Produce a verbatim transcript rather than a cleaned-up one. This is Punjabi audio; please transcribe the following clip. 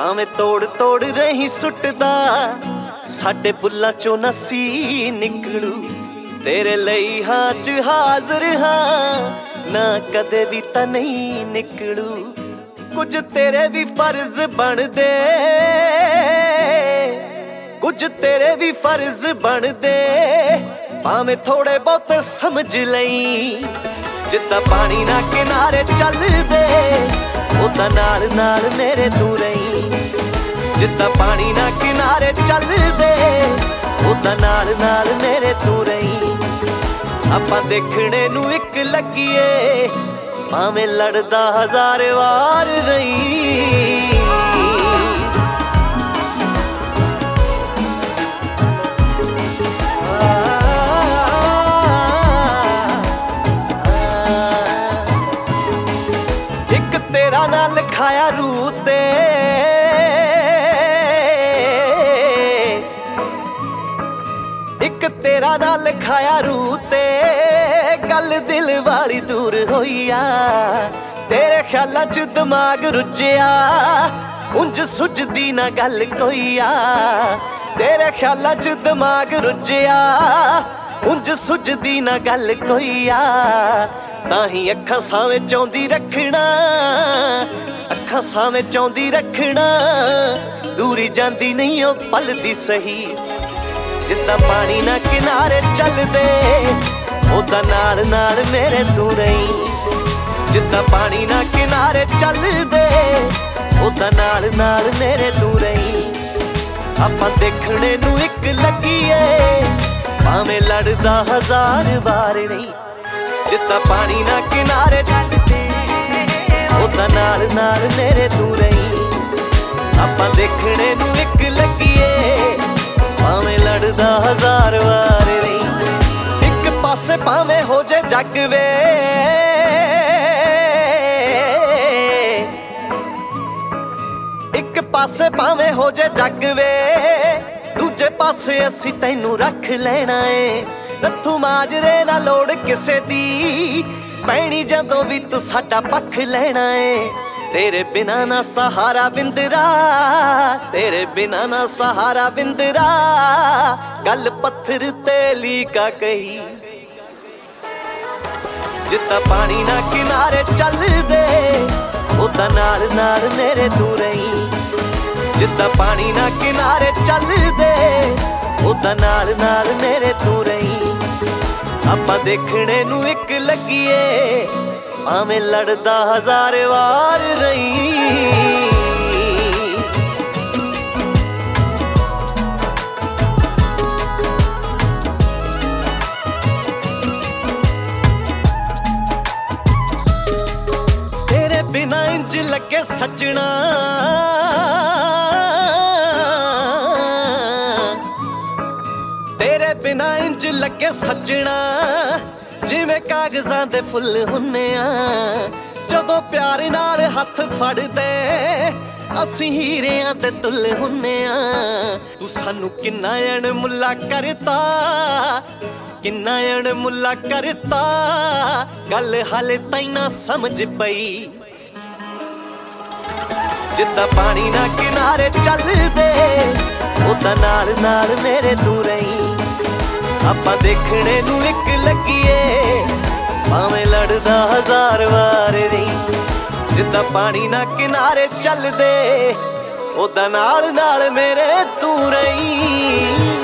ਭਾਵੇਂ ਤੋੜ ਤੋੜ ਰਹੀ ਸੁੱਟਦਾ ਸਾਡੇ ਬੁੱਲਾਂ ਚੋਂ ਨਸੀ ਨਿਕਲੂ। ਤੇਰੇ ਲਈ ਹਾਂ ਚ ਹਾਜ਼ਰ ਹਾਂ ਨਾ ਕਦੇ ਵੀ ਤਾਂ ਨਹੀਂ ਨਿਕਲੂ। ਕੁਝ ਤੇਰੇ ਵੀ ਫਰਜ਼ ਬਣਦੇ, ਕੁਝ ਤੇਰੇ ਵੀ ਫਰਜ਼ ਬਣਦੇ, ਭਾਵੇਂ ਥੋੜੇ ਬਹੁਤ ਸਮਝ ਲਈ। ਜਿੱਦਾਂ ਪਾਣੀ ਨਾ ਕਿਨਾਰੇ ਚੱਲਦੇ ਉਦਾਂ ਨਾਲ ਨਾਲ ਮੇਰੇ ਤੂੰ ਰਹੀ। ਜਿੱਦਾਂ ਪਾਣੀ ਨਾ ਕਿਨਾਰੇ ਚੱਲਦੇ ਉਦਾਂ ਨਾਲ ਨਾਲ ਮੇਰੇ ਤੂੰ ਰਹੀ। ਆਪਾਂ ਦੇਖਣੇ ਨੂੰ ਇੱਕ ਲੱਗੀਏ ਭਾਵੇਂ ਲੜਦਾ ਹਜ਼ਾਰ ਵਾਰ ਰਹੀ। ਇੱਕ ਤੇਰਾ ਨਾਂ ਲਿਖਾਇਆ ਰੂਹ ਤੇ, ਇੱਕ ਤੇਰਾ ਨਾਂ ਲਿਖਾਇਆ ਰੂਹ ਤੇ, ਗੱਲ ਦਿਲ ਵਾਲੀ ਦੂਰ ਹੋਈ ਆ। ਤੇਰੇ ਖਿਆਲਾਂ ਚ ਦਿਮਾਗ ਰੁੱਝਿਆ ਉਂਝ ਸੁੱਝਦੀ ਨਾ ਗੱਲ ਕੋਈ ਆ। ਤੇਰੇ ਖਿਆਲਾਂ ਚ ਦਿਮਾਗ ਰੁੱਝਿਆ ਉਂਝ ਸੁੱਝਦੀ ਨਾ ਗੱਲ ਕੋਈ ਆ। ਤਾਂ ਹੀ ਅੱਖਾਂ ਸਾਵੇਂ ਚਾਹੁੰਦੀ ਰੱਖਣਾ, ਅੱਖਾਂ ਸਾਵੇਂ ਚਾਹੁੰਦੀ ਰੱਖਣਾ, ਦੂਰੀ ਜਾਂਦੀ ਨਹੀਂ ਉਹ ਪਲਦੀ ਸਹੀ। ਜਿੱਦਾਂ ਪਾਣੀ ਨਾ ਕਿਨਾਰੇ ਚੱਲਦੇ ਉਦਾਂ ਨਾਲ ਨਾਲ ਮੇਰੇ ਤੂੰ ਰਹੀ। ਜਿੱਦਾਂ ਪਾਣੀ ਨਾ ਕਿਨਾਰੇ ਚੱਲਦੇ ਉਦਾਂ ਨਾਲ ਨਾਲ ਮੇਰੇ ਤੂੰ ਰਹੀ। ਆਪਾਂ ਦੇਖਣੇ ਨੂੰ ਇੱਕ ਲੱਗੀਏ ਭਾਵੇਂ ਲੜਦਾ ਹਜ਼ਾਰ ਵਾਰ ਨਹੀਂ। ਜਿੱਦਾਂ ਪਾਣੀ ਨਾ ਕਿਨਾਰੇ ਚੱਲਦੇ ਉਦਾਂ ਨਾਲ ਨਾਲ ਮੇਰੇ ਤੂੰ ਰਹੀ। ਆਪਾਂ ਦੇਖਣੇ ਨੂੰ ਇੱਕ ਲੱਗੀਏ ਭਾਵੇਂ ਲੜਦਾ ਹਜ਼ਾਰ ਵਾਰ ਨਹੀਂ। ਇੱਕ ਪਾਸੇ ਭਾਵੇਂ ਹੋ ਜੇ ਜੱਗ ਵੇ, ਇੱਕ ਪਾਸੇ ਭਾਵੇਂ ਹੋ ਜੇ ਜੱਗ ਵੇ, ਦੂਜੇ ਪਾਸੇ ਅਸੀਂ ਤੈਨੂੰ ਰੱਖ ਲੈਣਾ ਏ। ਰੱਥੂ ਮਾਜਰੇ ਨਾ ਲੋੜ ਕਿਸੇ ਦੀ ਪੈਣੀ ਜਦੋਂ ਵੀ ਤੂੰ ਸਾਡਾ ਪੱਖ ਲੈਣਾ ਏ। ਤੇਰੇ ਬਿਨਾ ਨਾ ਸਹਾਰਾ ਬਿੰਦਰਾ, ਤੇਰੇ ਬਿਨਾ ਨਾ ਸਹਾਰਾ ਬਿੰਦਰਾ, ਗੱਲ ਪੱਥਰ ਤੇ ਲੀਕਾ ਕਹੀ। ਜਿੱਦਾਂ ਪਾਣੀ ਨਾ ਕਿਨਾਰੇ ਚੱਲਦੇ ਉਦਾਂ ਨਾਲ ਨਾਲ ਮੇਰੇ ਤੂੰ ਰਹੀ। ਜਿੱਦਾਂ ਪਾਣੀ ਨਾ ਕਿਨਾਰੇ ਚੱਲਦੇ ਉਦਾਂ ਨਾਲ ਨਾਲ ਮੇਰੇ ਤੂੰ ਰਹੀ। ਆਪਾਂ ਦੇਖਣੇ ਨੂੰ ਇੱਕ ਲੱਗੀਏ ਭਾਵੇਂ ਲੜਦਾ ਹਜ਼ਾਰ ਵਾਰ ਰਹੀ। ਤੇਰੇ ਬਿਨਾ ਇੰਜ ਲੱਗੇ ਸੱਜਣਾ, ਤੇਰੇ ਬਿਨਾ ਇੰਜ ਲੱਗੇ ਸੱਜਣਾ, ਜਿਵੇਂ ਕਾਗਜ਼ਾਂ ਦੇ ਫੁੱਲ ਹੁੰਨੇ ਆ। ਜਦੋਂ ਪਿਆਰ ਨਾਲ ਹੱਥ ਫੜਦੇ ਅਸੀਂ ਹੀਰਿਆਂ ਤੇ ਤੁੱਲ ਹੁੰਨੇ ਆ। ਤੂੰ ਸਾਨੂੰ ਕਿੰਨਾ ਅਣਮੁੱਲਾ ਕਰਤਾ, ਕਿੰਨਾ ਅਣਮੁੱਲਾ ਕਰਤਾ, ਗੱਲ ਹਾਲੇ ਤਾਈਂ ਨਾ ਸਮਝ ਪਈ। ਜਿੱਦਾਂ ਪਾਣੀ ਨਾ ਕਿਨਾਰੇ ਚੱਲਦੇ ਉਦਾਂ ਨਾਲ ਨਾਲ ਮੇਰੇ ਤੂੰ ਰਹੀ। ਆਪਾਂ ਦੇਖਣੇ ਨੂੰ ਇੱਕ ਲੱਗੀਏ ਭਾਵੇਂ ਲੜਦਾ ਹਜ਼ਾਰ ਵਾਰ ਨਹੀਂ। ਜਿੱਦਾਂ ਪਾਣੀ ਨਾ ਕਿਨਾਰੇ ਚੱਲਦੇ ਉਦਾਂ ਨਾਲ ਨਾਲ ਮੇਰੇ ਤੂੰ ਰਹੀ।